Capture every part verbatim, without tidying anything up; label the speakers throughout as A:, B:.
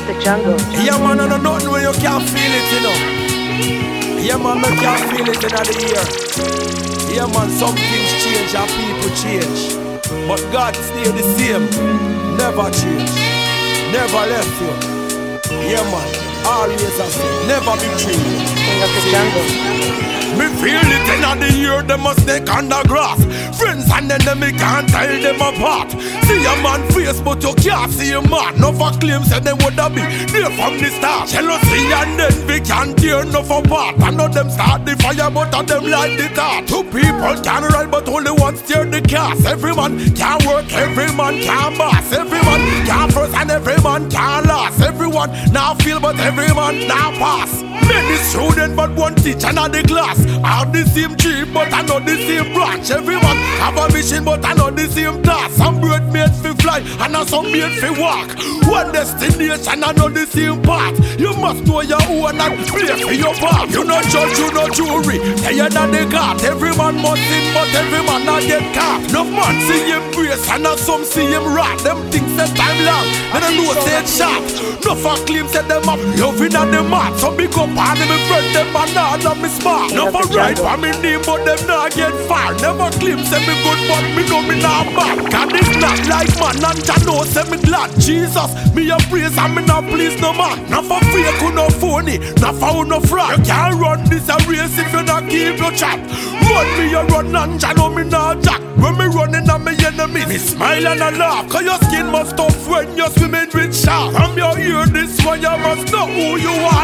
A: of the jungle.
B: Yeah, man, I don't know nothing when you can't feel it, you know. Yeah, man, you can't feel it in the ear. Yeah, man, some things change and people change. But God stay the same. Never change. Never left you. Yeah, man, always I say, never betray you.
A: King of the jungle.
B: Me feel it in the ear, them a snake on the grass. Friends and enemy can't tell them apart. See a man face, but you can't see a man. No for claims and they woulda be there from the start. Jealousy and envy can't tear enough apart. I know them start the fire, but of them light the tart. Two people can ride, but only one steer the cast. Every man can work, every man can boss. Every man can first and every man can last. Everyone now feel, but every man now pass. Many students, but one teacher not the class. All the same tree, but I know the same branch. Everyone have a mission, but I know the same task. Some bird made fi fly, and now some made fi walk. One destination, I know the same path. You must know your own and play for your part. You no judge, you no jury. Higher than the God. Every man must sin, but every man not get caught. No man see him brace, and now some see him rot. Them things that time long, and I know say it sharp. No for claim say them up, loving at the mat. So big up on them, friend them, and now not me smart. No for right for me name, but them not get far. Never claim say me good, but me know me not bad. God is not like man, and I know say me glad. Jesus, me a praise and me not please no man. Not for fake or no phony, not for who no fraud. You can't run this a race if you not keep no chat. Run me a run and I know me not jack. When me running on me enemies, me smile and I laugh. Cause your skin must tough when you're swimming with sharks. From your ear this one you must know who you are.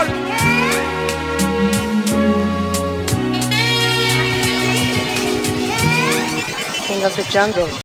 A: King of the jungle.